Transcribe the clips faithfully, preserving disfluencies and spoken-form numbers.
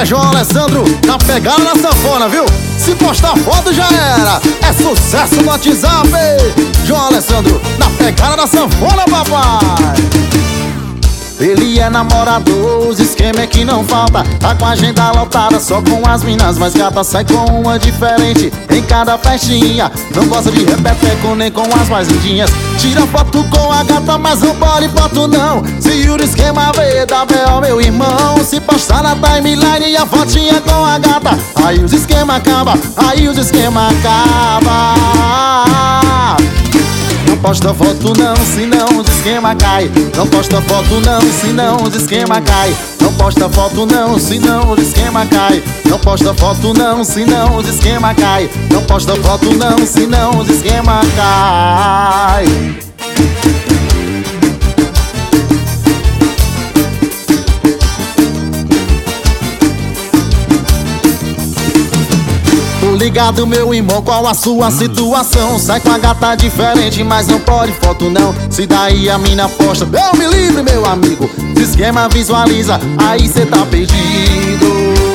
João Alessandro na pegada da sanfona, viu? Se postar foto já era, é sucesso no WhatsApp. João Alessandro na pegada da sanfona, papai. Ele é namorador, os esquema é que não falta. Tá com a agenda lotada, só com as minas mais gatas. Sai com uma diferente em cada festinha. Não gosta de repeteco nem com as mais lindinhas. Tira foto com a gata, mas não pode foto não. Se o esquema vê, dá B O, meu irmão. Se postar na timeline a fotinha com a gata, aí os esquema acaba, aí os esquema acaba. Não posta foto não, senão os esquema cai. Não posta foto não, senão os esquema cai. Não posta foto não, senão os esquema cai. Não posta foto não, senão os esquema cai. Não posta foto não, senão os esquema cai. Ligado, meu irmão, qual a sua situação? Sai com a gata diferente, mas não pode foto não. Se daí a mina posta, eu me livre, meu amigo. Se esquema visualiza, aí cê tá perdido.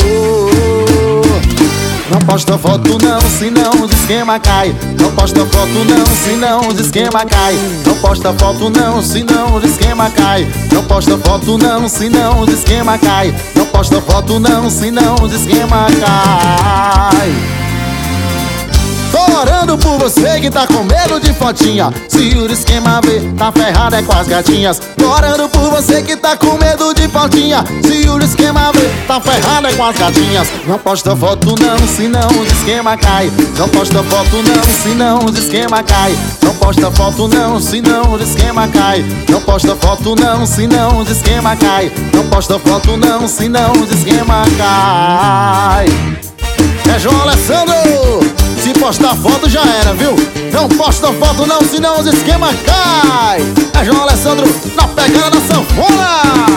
Não posta foto não, senão os esquema cai. Não posta foto não, senão os esquema cai. Não posta foto não, senão os esquema cai. Não posta foto não, senão os esquema cai. Não posta foto não, senão os esquema cai. Tô orando por você que tá com medo de fotinha. Se o esquema vê, tá ferrado é com as gatinhas. Tô orando por você que tá com medo de fotinha. Se o esquema vê, tá ferrado é com as gatinhas. Não posta foto não, senão o esquema cai. Não posta foto não, senão o esquema cai. Não posta foto não, senão o esquema cai. Não posta foto não, senão o esquema cai. Não posta foto não, senão o esquema cai. É João Alessandro. Se postar foto já era, viu? Não posta foto não, senão os esquema cai. É João Alessandro na pegada da sanfona.